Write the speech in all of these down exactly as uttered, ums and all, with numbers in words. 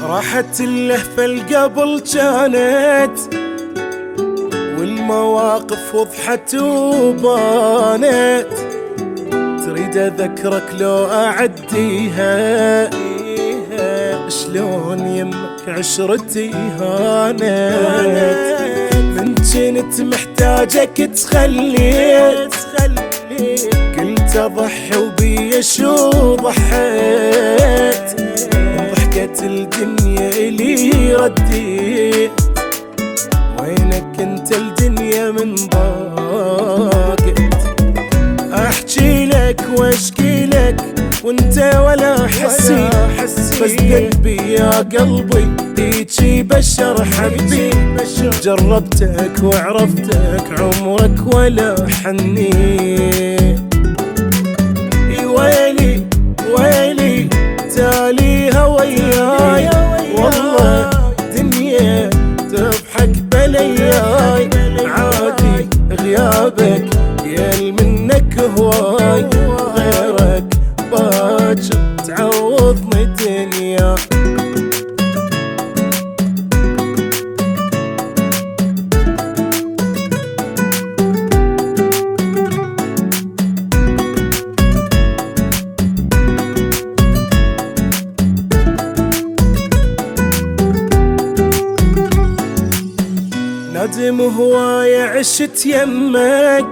راحت اللهفة القبل كانت، والمواقف وضحت وبانت. تريد اذكرك لو اعديها، شلون يمك عشرتي هانت. من كنت محتاجك تخليت، قلت اضحي وبيا شو ضحيت. ضحكت الدنيا الي رديت، وينك انت الدنيا من ضاقت. احكي لك واشكي لك وانت ولا حسي، بس ذنبي يا قلبي هيجي بشر حبي. جربتك وعرفتك عمرك ولا حني. ويلي ويلي تاليها وياي، والله دنيا تضحك بلياي. عادي غيابك يل منك هواي، غيرك باجر تعوضني دنيا. ندم هواية عشت يمك،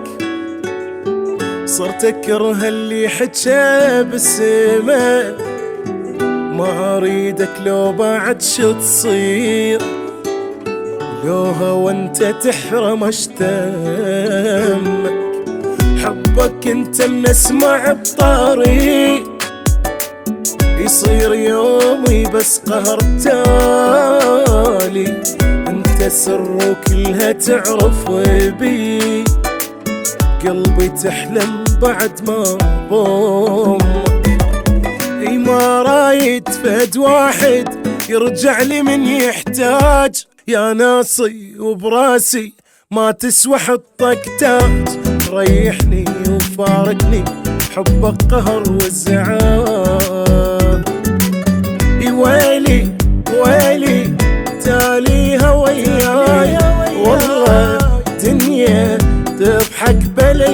صرت اكره اللي حجى باسمك. ما اريدك لو بعد شو تصير، لو هوى انت تحرم اشتمك. حبك انت من اسمع بطاري، يصير يومي بس قهر تالي. انت سر وكلها تعرف بي، قلبي تحلم بعد ما ضمك. اي ما رايد فد واحد يرجع لي من يحتاج، يا ناصي وبراسي ما تسوى حطك تاج. ريحني وفارقني حبك قهر وزعاج. اي ويلي ويلي تاليها وياي، والله دنيا تضحك بلي.